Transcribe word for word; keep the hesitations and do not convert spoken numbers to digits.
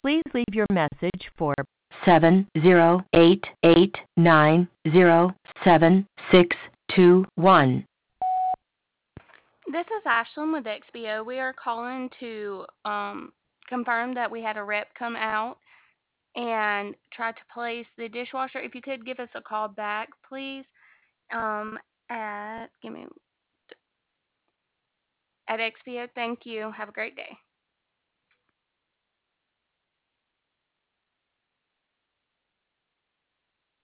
Please leave your message for seven zero eight eight nine zero seven six two one. This is Ashlyn with X B O. We are calling to um, confirm that we had a rep come out and try to place the dishwasher. If you could give us a call back, please, um, at give me at X B O. Thank you. Have a great day.